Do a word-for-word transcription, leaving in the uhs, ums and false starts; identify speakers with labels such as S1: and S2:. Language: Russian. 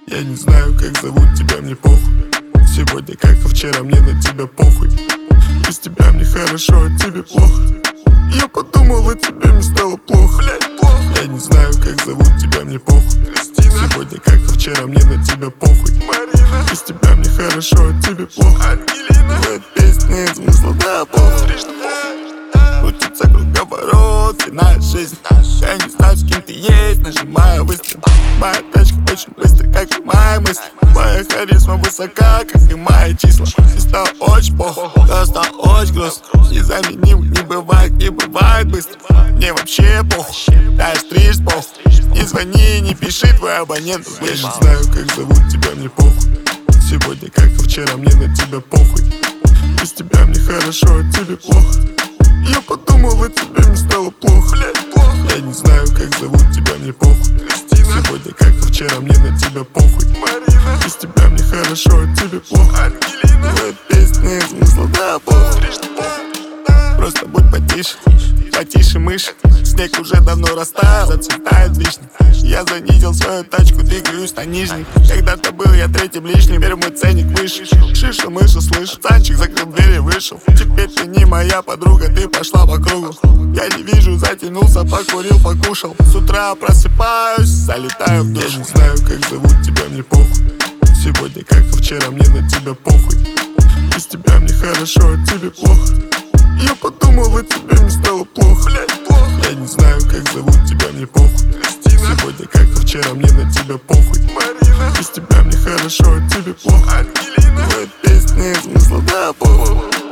S1: Я не знаю, как зовут тебя, мне похуй. Сегодня, как и вчера, мне на тебя похуй. Без тебя мне хорошо, а тебе плохо. Я подумал, о тебе мне стало плохо. Я не знаю, как зовут тебя, мне похуй. Сегодня, как и вчера, мне на тебя похуй. Без тебя мне хорошо, а тебе плохо. В этой песне нет смысла, да, похуй. Крутится круговорот, иная жизнь. Я не знаю, с кем ты есть, нажимаю выстрел. Моя тачка очень быстро, как и мои мысли. Моя харизма высока, как и мои числа. И стало очень плохо, да, стало очень грустно. Незаменим не бывает, не бывает быстро. Мне вообще похуй, да, я стрижь похуй. Не звони, не пиши, твой абонент. Я не знаю, как зовут тебя, мне похуй. Сегодня, как и вчера, мне на тебя похуй. Без тебя мне хорошо, а тебе плохо. Я подумал, о тебе мне стало плохо. Я не знаю, как зовут тебя, мне похуй. Сегодня, как и вчера, мне на тебя похуй. Без тебя мне хорошо, а тебе плохо. В этой песне нет смысла, да, похуй. Просто будь потише, потише мышь. Снег уже давно растаял, зацветает вишня. Я занизил свою тачку, двигаюсь на нижний. Когда-то был я третьим лишним, теперь мой ценник выше. Шиша, мыша, слышь, пацанчик закрыл дверь и вышел. Теперь ты не моя подруга, ты пошла по кругу. Я не вижу, затянулся, покурил, покушал. С утра просыпаюсь, залетаю в душ. Я не знаю, как зовут тебя, мне похуй. Сегодня, как и вчера, мне на тебя похуй. Без тебя мне хорошо, а тебе плохо. Я подумал, о тебе мне стало плохо. Я не знаю, как зовут тебя, мне похуй. Сегодня, как и вчера, мне на тебя похуй. Без тебя мне хорошо, а тебе плохо. В этой песне нет смысла, да, похуй.